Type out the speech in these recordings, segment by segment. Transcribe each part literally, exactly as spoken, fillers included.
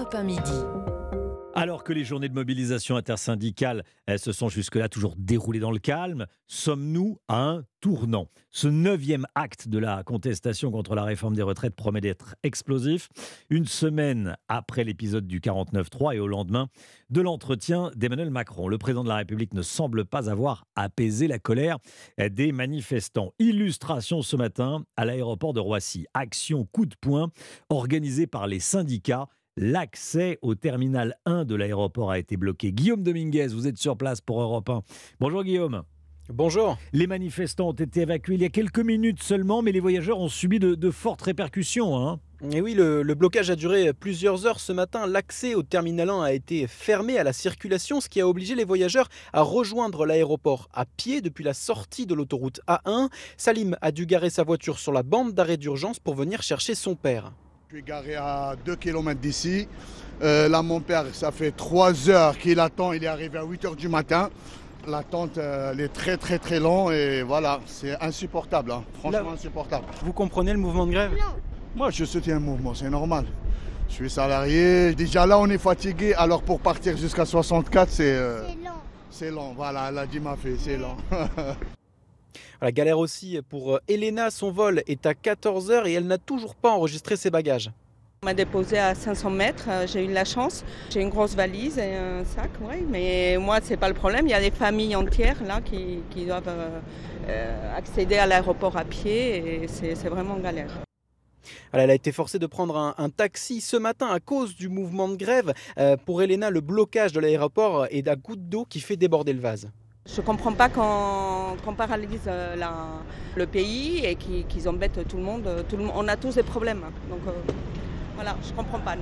Europe un midi. Alors que les journées de mobilisation intersyndicale elles se sont jusque-là toujours déroulées dans le calme, sommes-nous à un tournant ? Ce neuvième acte de la contestation contre la réforme des retraites promet d'être explosif. Une semaine après l'épisode du quarante-neuf trois et au lendemain de l'entretien d'Emmanuel Macron, le président de la République ne semble pas avoir apaisé la colère des manifestants. Illustration ce matin à l'aéroport de Roissy. Action coup de poing organisée par les syndicats. L'accès au terminal un de l'aéroport a été bloqué. Guillaume Dominguez, vous êtes sur place pour Europe un. Bonjour Guillaume. Bonjour. Les manifestants ont été évacués il y a quelques minutes seulement, mais les voyageurs ont subi de, de fortes répercussions. Hein. Et oui, le, le blocage a duré plusieurs heures ce matin. L'accès au terminal un a été fermé à la circulation, ce qui a obligé les voyageurs à rejoindre l'aéroport à pied depuis la sortie de l'autoroute A un. Salim a dû garer sa voiture sur la bande d'arrêt d'urgence pour venir chercher son père. Je suis garé à deux kilomètres d'ici. Euh, là, mon père, ça fait trois heures qu'il attend. Il est arrivé à huit heures du matin. L'attente, euh, elle est très, très, très longue. Et voilà, c'est insupportable. Hein. Franchement, là, insupportable. Vous comprenez le mouvement de grève ? Moi, je soutiens le mouvement, c'est normal. Je suis salarié. Déjà là, on est fatigué. Alors, pour partir jusqu'à soixante-quatre, c'est... Euh, c'est long. C'est long, voilà, elle a dit ma fille, c'est long. La galère aussi pour Elena, son vol est à quatorze heures et elle n'a toujours pas enregistré ses bagages. On m'a déposé à cinq cents mètres, j'ai eu de la chance. J'ai une grosse valise et un sac, ouais, mais moi c'est pas le problème. Il y a des familles entières là qui, qui doivent euh, accéder à l'aéroport à pied et c'est, c'est vraiment galère. Elle a été forcée de prendre un, un taxi ce matin à cause du mouvement de grève. Euh, pour Elena, le blocage de l'aéroport est la goutte d'eau qui fait déborder le vase. Je ne comprends pas qu'on, qu'on paralyse la, le pays et qu'ils, qu'ils embêtent tout le monde. Tout le, on a tous des problèmes. Donc euh, voilà, je ne comprends pas. Non.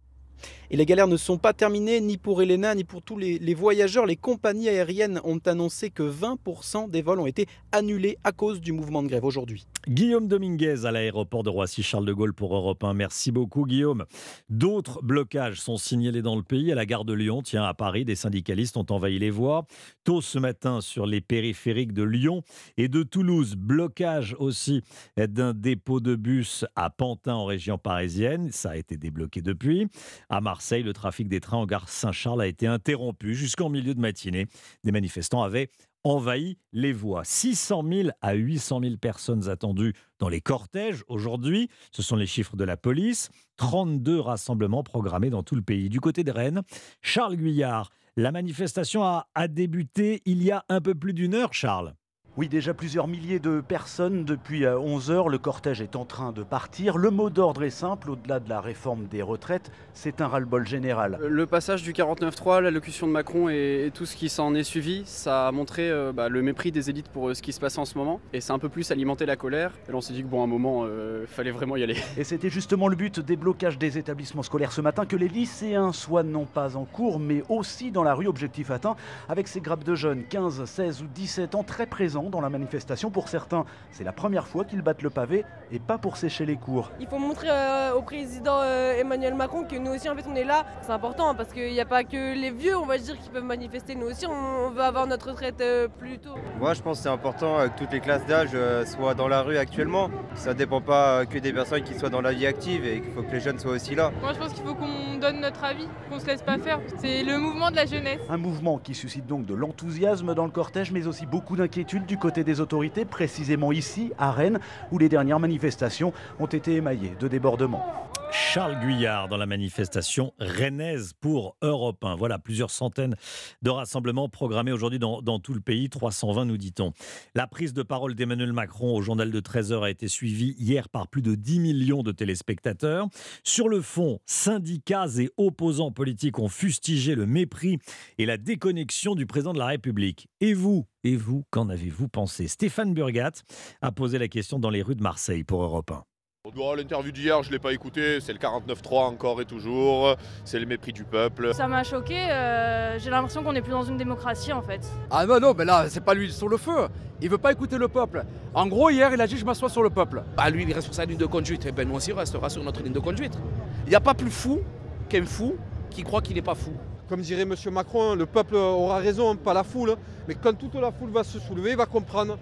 Et les galères ne sont pas terminées ni pour Elena ni pour tous les, les voyageurs. Les compagnies aériennes ont annoncé que vingt pour cent des vols ont été annulés à cause du mouvement de grève aujourd'hui. Guillaume Dominguez à l'aéroport de Roissy-Charles de Gaulle pour Europe un. Merci beaucoup Guillaume. D'autres blocages sont signalés dans le pays. À la gare de Lyon, tiens, à Paris, des syndicalistes ont envahi les voies. Tôt ce matin sur les périphériques de Lyon et de Toulouse. Blocage aussi d'un dépôt de bus à Pantin en région parisienne. Ça a été débloqué depuis. À Marseille, le trafic des trains en gare Saint-Charles a été interrompu jusqu'en milieu de matinée. Des manifestants avaient envahi les voies. six cent mille à huit cent mille personnes attendues dans les cortèges aujourd'hui. Ce sont les chiffres de la police. trente-deux rassemblements programmés dans tout le pays. Du côté de Rennes, Charles Guyard, la manifestation a, a débuté il y a un peu plus d'une heure, Charles. Oui, déjà plusieurs milliers de personnes depuis onze heures. Le cortège est en train de partir. Le mot d'ordre est simple, au-delà de la réforme des retraites, c'est un ras-le-bol général. Le passage du quarante-neuf trois, l'allocution de Macron et, et tout ce qui s'en est suivi, ça a montré euh, bah, le mépris des élites pour euh, ce qui se passe en ce moment. Et ça a un peu plus alimenté la colère. Et là, on s'est dit que bon, à un moment, il euh, fallait vraiment y aller. Et c'était justement le but des blocages des établissements scolaires ce matin, que les lycéens soient non pas en cours, mais aussi dans la rue, objectif atteint, avec ces grappes de jeunes, quinze, seize ou dix-sept ans, très présents dans la manifestation. Pour certains, c'est la première fois qu'ils battent le pavé et pas pour sécher les cours. Il faut montrer euh, au président euh, Emmanuel Macron que nous aussi en fait on est là. C'est important parce qu'il n'y a pas que les vieux, on va dire, qui peuvent manifester. Nous aussi on, on veut avoir notre retraite euh, plus tôt. Moi je pense que c'est important euh, que toutes les classes d'âge euh, soient dans la rue actuellement. Ça ne dépend pas euh, que des personnes qui soient dans la vie active et qu'il faut que les jeunes soient aussi là. Moi je pense qu'il faut qu'on donne notre avis, qu'on ne se laisse pas faire. C'est le mouvement de la jeunesse. Un mouvement qui suscite donc de l'enthousiasme dans le cortège, mais aussi beaucoup d'inquiétude du côté des autorités, précisément ici, à Rennes, où les dernières manifestations ont été émaillées de débordements. Charles Guyard dans la manifestation rennaise pour Europe un. Voilà, plusieurs centaines de rassemblements programmés aujourd'hui dans, dans tout le pays, trois cent vingt nous dit-on. La prise de parole d'Emmanuel Macron au journal de treize heures a été suivie hier par plus de dix millions de téléspectateurs. Sur le fond, syndicats et opposants politiques ont fustigé le mépris et la déconnexion du président de la République. Et vous, et vous, qu'en avez-vous pensé ? Stéphane Burgat a posé la question dans les rues de Marseille pour Europe un. Oh, l'interview d'hier, je ne l'ai pas écouté, c'est le quarante-neuf trois encore et toujours, c'est le mépris du peuple. Ça m'a choqué, euh, j'ai l'impression qu'on n'est plus dans une démocratie en fait. Ah non, non, mais là, c'est pas lui sur le feu, il veut pas écouter le peuple. En gros, hier, il a dit je m'assois sur le peuple. Bah lui, il reste sur sa ligne de conduite, et ben nous aussi, on restera sur notre ligne de conduite. Il n'y a pas plus fou qu'un fou qui croit qu'il n'est pas fou. Comme dirait M. Macron, le peuple aura raison, pas la foule, mais quand toute la foule va se soulever, il va comprendre.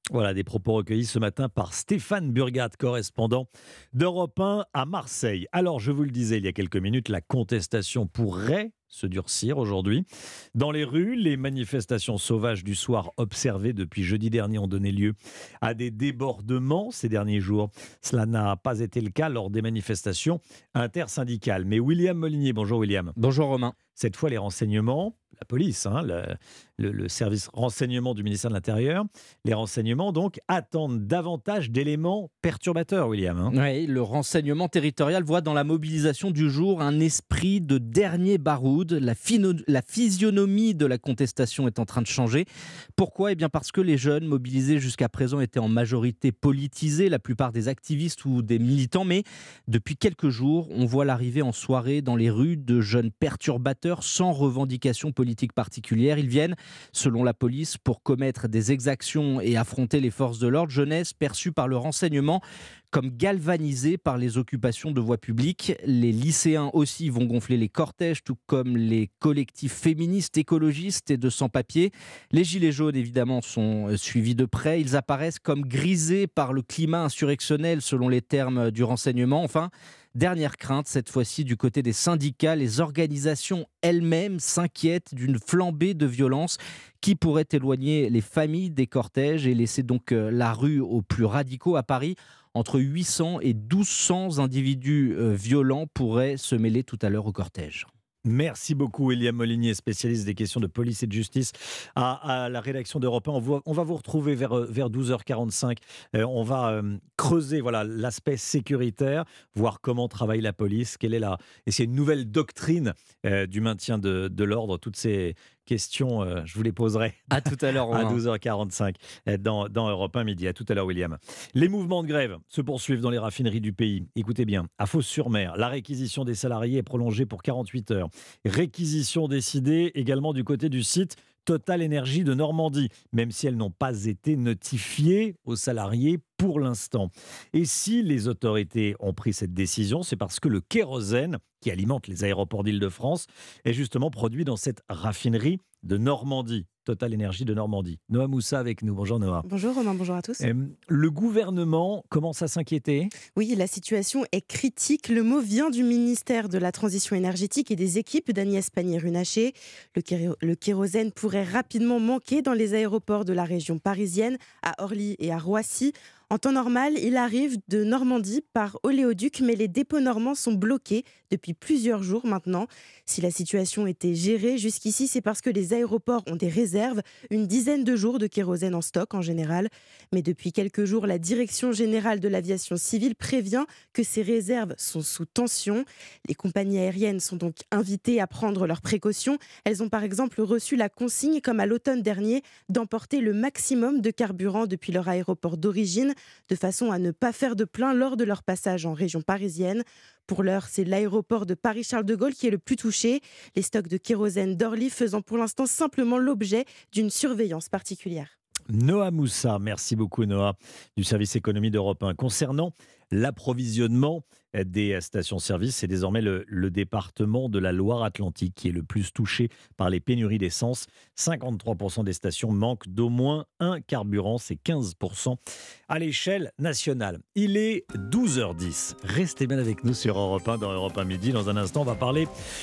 Voilà des propos recueillis ce matin par Stéphane Burgat, correspondant d'Europe un à Marseille. Alors, je vous le disais il y a quelques minutes, la contestation pourrait se durcir aujourd'hui. Dans les rues, les manifestations sauvages du soir observées depuis jeudi dernier ont donné lieu à des débordements ces derniers jours. Cela n'a pas été le cas lors des manifestations intersyndicales. Mais William Molinier, bonjour William. Bonjour Romain. Cette fois, les renseignements, la police, hein, le, le, le service renseignement du ministère de l'Intérieur, les renseignements donc attendent davantage d'éléments perturbateurs, William. Hein. Oui, le renseignement territorial voit dans la mobilisation du jour un esprit de dernier baroud. La, fino- la physionomie de la contestation est en train de changer. Pourquoi ? Eh bien parce que les jeunes mobilisés jusqu'à présent étaient en majorité politisés, la plupart des activistes ou des militants, mais depuis quelques jours, on voit l'arrivée en soirée dans les rues de jeunes perturbateurs sans revendication politique particulière. Ils viennent, selon la police, pour commettre des exactions et affronter les forces de l'ordre. Jeunesse perçue par le renseignement comme galvanisée par les occupations de voies publiques. Les lycéens aussi vont gonfler les cortèges, tout comme les collectifs féministes, écologistes et de sans-papiers. Les gilets jaunes, évidemment, sont suivis de près. Ils apparaissent comme grisés par le climat insurrectionnel, selon les termes du renseignement. Enfin, dernière crainte, cette fois-ci du côté des syndicats, les organisations elles-mêmes s'inquiètent d'une flambée de violence qui pourrait éloigner les familles des cortèges et laisser donc la rue aux plus radicaux. À Paris, entre huit cents et douze cents individus violents pourraient se mêler tout à l'heure au cortège. Merci beaucoup William Molinier, spécialiste des questions de police et de justice à, à la rédaction d'Europe un. On, va, on va vous retrouver vers, vers douze heures quarante-cinq. Euh, on va euh, creuser voilà, l'aspect sécuritaire, voir comment travaille la police, quelle est la... Et c'est une nouvelle doctrine euh, du maintien de, de l'ordre. Toutes ces questions, euh, je vous les poserai à tout à l'heure, à douze heures quarante-cinq dans, dans Europe un Midi. À tout à l'heure William. Les mouvements de grève se poursuivent dans les raffineries du pays. Écoutez bien, à Fos-sur-Mer, la réquisition des salariés est prolongée pour quarante-huit heures. Réquisition décidée également du côté du site Total Énergie de Normandie, même si elles n'ont pas été notifiées aux salariés pour l'instant. Et si les autorités ont pris cette décision, c'est parce que le kérosène qui alimente les aéroports d'Île-de-France est justement produit dans cette raffinerie de Normandie. Total Énergie de Normandie. Noah Moussa avec nous. Bonjour Noah. Bonjour Romain, bonjour à tous. Euh, le gouvernement commence à s'inquiéter. Oui, la situation est critique. Le mot vient du ministère de la Transition énergétique et des équipes d'Agnès Pannier-Runacher. Le, kéro- le kérosène pourrait rapidement manquer dans les aéroports de la région parisienne, à Orly et à Roissy. En temps normal, il arrive de Normandie par oléoduc, mais les dépôts normands sont bloqués depuis plusieurs jours maintenant. Si la situation était gérée jusqu'ici, c'est parce que les aéroports ont des réserves, une dizaine de jours de kérosène en stock en général. Mais depuis quelques jours, la Direction générale de l'aviation civile prévient que ces réserves sont sous tension. Les compagnies aériennes sont donc invitées à prendre leurs précautions. Elles ont par exemple reçu la consigne, comme à l'automne dernier, d'emporter le maximum de carburant depuis leur aéroport d'origine, de façon à ne pas faire de plein lors de leur passage en région parisienne. Pour l'heure, c'est l'aéroport de Paris-Charles de Gaulle qui est le plus touché, les stocks de kérosène d'Orly faisant pour l'instant simplement l'objet d'une surveillance particulière. Noah Moussa, merci beaucoup Noah, du service économie d'Europe un. Concernant l'approvisionnement des stations-service, c'est désormais le, le département de la Loire-Atlantique qui est le plus touché par les pénuries d'essence. cinquante-trois pour cent des stations manquent d'au moins un carburant, c'est quinze pour cent à l'échelle nationale. Il est douze heures dix. Restez bien avec nous sur Europe un dans Europe un Midi. Dans un instant, on va parler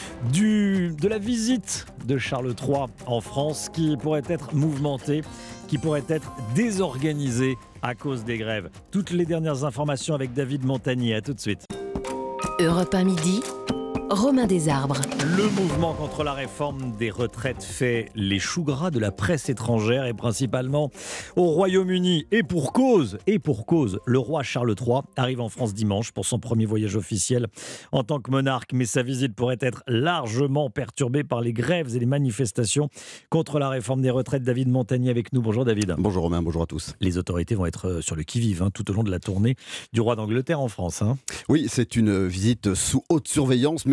du, de la visite de Charles trois en France qui pourrait être mouvementée, qui pourrait être désorganisée à cause des grèves. Toutes les dernières informations avec David Montagnier. À tout de suite. Europe un Midi, Romain Desarbres. Le mouvement contre la réforme des retraites fait les choux gras de la presse étrangère et principalement au Royaume-Uni. Et pour cause, et pour cause, le roi Charles trois arrive en France dimanche pour son premier voyage officiel en tant que monarque. Mais sa visite pourrait être largement perturbée par les grèves et les manifestations contre la réforme des retraites. David Montagnier avec nous. Bonjour David. Bonjour Romain, bonjour à tous. Les autorités vont être sur le qui-vive hein, tout au long de la tournée du roi d'Angleterre en France. Hein. Oui, c'est une visite sous haute surveillance, mais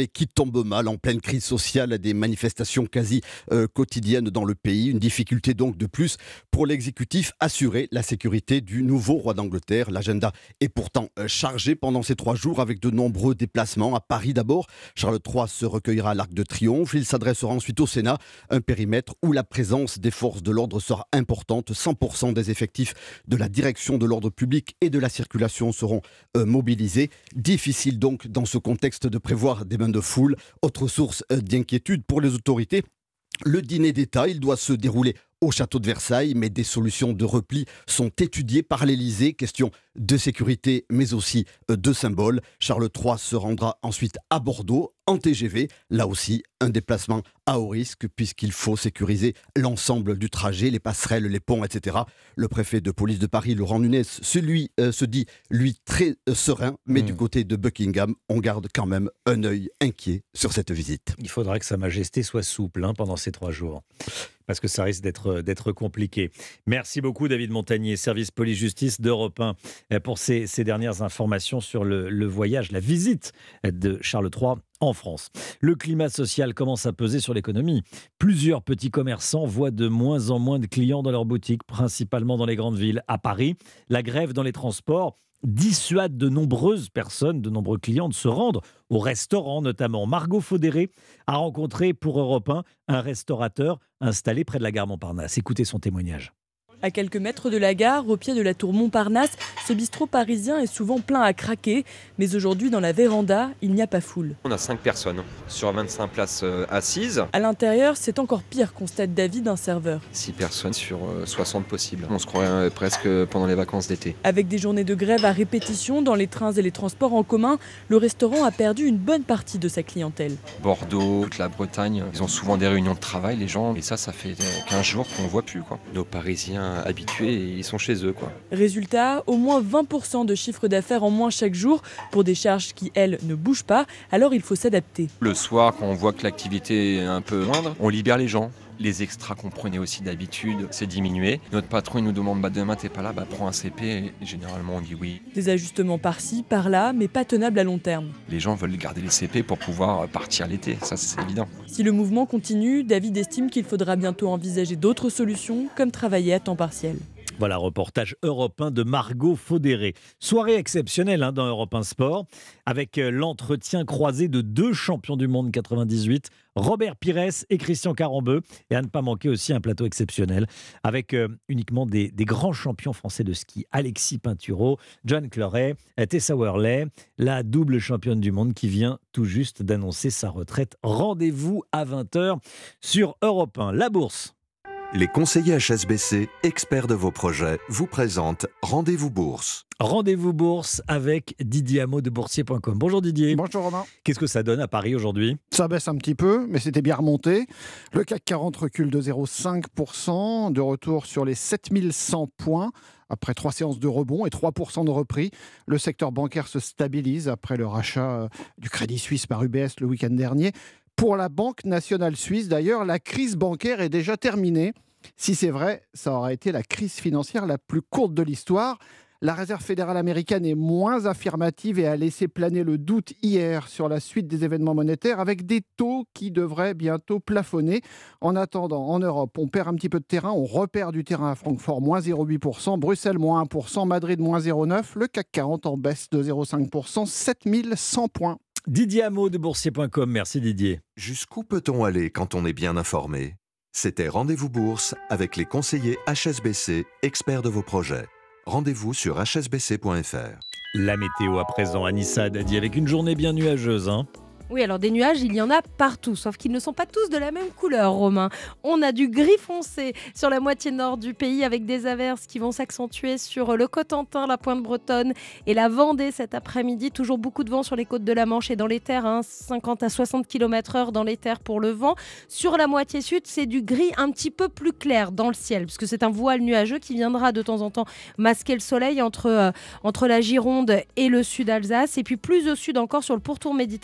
mais qui tombe mal en pleine crise sociale, des manifestations quasi euh, quotidiennes dans le pays. Une difficulté donc de plus pour l'exécutif, assurer la sécurité du nouveau roi d'Angleterre. L'agenda est pourtant euh, chargé pendant ces trois jours avec de nombreux déplacements. À Paris d'abord, Charles trois se recueillera à l'Arc de Triomphe. Il s'adressera ensuite au Sénat, un périmètre où la présence des forces de l'ordre sera importante. cent pour cent des effectifs de la direction de l'ordre public et de la circulation seront euh, mobilisés. Difficile donc dans ce contexte de prévoir des bains de foule. Autre source euh, d'inquiétude pour les autorités, le dîner d'État, il doit se dérouler au château de Versailles, mais des solutions de repli sont étudiées par l'Élysée. Question de sécurité, mais aussi de symboles. Charles trois se rendra ensuite à Bordeaux, en T G V. Là aussi, un déplacement à haut risque, puisqu'il faut sécuriser l'ensemble du trajet, les passerelles, les ponts, et cetera. Le préfet de police de Paris, Laurent Nunez, celui, euh, se dit, lui, très euh, serein, mais mmh. du côté de Buckingham, on garde quand même un œil inquiet sur cette visite. Il faudra que Sa Majesté soit souple hein, pendant ces trois jours. Parce que ça risque d'être, d'être compliqué. Merci beaucoup David Montagnier, service police-justice d'Europe un, pour ces, ces dernières informations sur le, le voyage, la visite de Charles trois en France. Le climat social commence à peser sur l'économie. Plusieurs petits commerçants voient de moins en moins de clients dans leurs boutiques, principalement dans les grandes villes. À Paris, la grève dans les transports dissuade de nombreuses personnes, de nombreux clients de se rendre au restaurant notamment. Margot Faudéré a rencontré pour Europe un un restaurateur installé près de la gare Montparnasse. Écoutez son témoignage. À quelques mètres de la gare, au pied de la tour Montparnasse, ce bistrot parisien est souvent plein à craquer. Mais aujourd'hui, dans la véranda, il n'y a pas foule. On a cinq personnes sur vingt-cinq places assises. À l'intérieur, c'est encore pire, constate David, un serveur. six personnes sur soixante possibles. On se croirait presque pendant les vacances d'été. Avec des journées de grève à répétition dans les trains et les transports en commun, le restaurant a perdu une bonne partie de sa clientèle. Bordeaux, toute la Bretagne, ils ont souvent des réunions de travail, les gens. Et ça, ça fait quinze jours qu'on ne voit plus, quoi. Nos Parisiens habitués et ils sont chez eux, quoi. Résultat, au moins vingt pour cent de chiffre d'affaires en moins chaque jour pour des charges qui, elles, ne bougent pas. Alors il faut s'adapter. Le soir, quand on voit que l'activité est un peu moindre, on libère les gens. Les extras qu'on prenait aussi d'habitude, c'est diminué. Notre patron il nous demande bah, demain t'es pas là, bah, prends un C P. Et généralement on dit oui. Des ajustements par-ci, par-là, mais pas tenables à long terme. Les gens veulent garder les C P pour pouvoir partir l'été, ça c'est évident. Si le mouvement continue, David estime qu'il faudra bientôt envisager d'autres solutions, comme travailler à temps partiel. Voilà, reportage Europe un de Margot Faudéré. Soirée exceptionnelle hein, dans Europe un Sport, avec euh, l'entretien croisé de deux champions du monde quatre-vingt-dix-huit, Robert Pires et Christian Carambeu. Et à ne pas manquer aussi un plateau exceptionnel, avec euh, uniquement des, des grands champions français de ski, Alexis Pinturo, John Cloret, Tessa Worley, la double championne du monde qui vient tout juste d'annoncer sa retraite. Rendez-vous à vingt heures sur Europe un. La bourse. Les conseillers H S B C, experts de vos projets, vous présentent Rendez-vous Bourse. Rendez-vous Bourse avec Didier Hameau de boursier point com. Bonjour Didier. Bonjour Romain. Qu'est-ce que ça donne à Paris aujourd'hui ? Ça baisse un petit peu, mais c'était bien remonté. Le C A C quarante recule de zéro virgule cinq pour cent, de retour sur les sept mille cent points. Après trois séances de rebond et trois pour cent de repris, le secteur bancaire se stabilise après le rachat du Crédit Suisse par U B S le week-end dernier. Pour la Banque nationale suisse, d'ailleurs, la crise bancaire est déjà terminée. Si c'est vrai, ça aura été la crise financière la plus courte de l'histoire. La Réserve fédérale américaine est moins affirmative et a laissé planer le doute hier sur la suite des événements monétaires avec des taux qui devraient bientôt plafonner. En attendant, en Europe, on perd un petit peu de terrain. On repère du terrain à Francfort, moins zéro virgule huit pour cent, Bruxelles, moins un pour cent, Madrid, moins zéro virgule neuf pour cent. Le C A C quarante en baisse de zéro virgule cinq pour cent, sept mille cent points. Didier Hameau de boursier point com. Merci Didier. Jusqu'où peut-on aller quand on est bien informé ? C'était Rendez-vous Bourse avec les conseillers H S B C, experts de vos projets. Rendez-vous sur H S B C point F R. La météo à présent, Anissa Dadi, avec une journée bien nuageuse. Hein. Oui, alors des nuages, il y en a partout, sauf qu'ils ne sont pas tous de la même couleur, Romain. On a du gris foncé sur la moitié nord du pays avec des averses qui vont s'accentuer sur le Cotentin, la Pointe bretonne et la Vendée cet après-midi. Toujours beaucoup de vent sur les côtes de la Manche et dans les terres, hein, cinquante à soixante kilomètres heure dans les terres pour le vent. Sur la moitié sud, c'est du gris un petit peu plus clair dans le ciel, puisque c'est un voile nuageux qui viendra de temps en temps masquer le soleil entre, euh, entre la Gironde et le sud Alsace. Et puis plus au sud encore, sur le pourtour méditerranéen, on a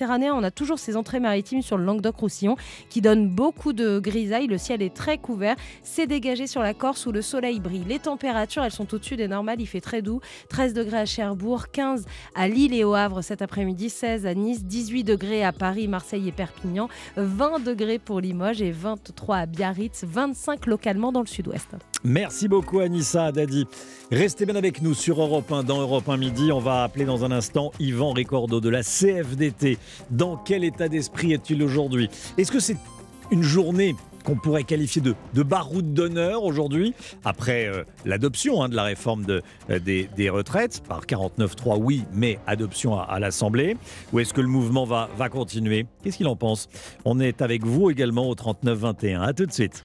a toujours ces entrées maritimes sur le Languedoc-Roussillon qui donnent beaucoup de grisaille. Le ciel est très couvert. C'est dégagé sur la Corse où le soleil brille. Les températures, elles sont au-dessus des normales. Il fait très doux. treize degrés à Cherbourg, quinze à Lille et au Havre cet après-midi, seize à Nice, dix-huit degrés à Paris, Marseille et Perpignan, vingt degrés pour Limoges et vingt-trois à Biarritz, vingt-cinq localement dans le sud-ouest. Merci beaucoup Anissa Haddadi. Restez bien avec nous sur Europe un. Dans Europe un Midi, on va appeler dans un instant Yvan Ricordo de la C F D T. Dans quel état d'esprit est-il aujourd'hui ? Est-ce que c'est une journée qu'on pourrait qualifier de, de baroud d'honneur aujourd'hui, après euh, l'adoption hein, de la réforme de, euh, des, des retraites, par quarante-neuf trois, oui, mais adoption à, à l'Assemblée, ou est-ce que le mouvement va, va continuer ? Qu'est-ce qu'il en pense ? On est avec vous également au trente-neuf vingt et un. À tout de suite.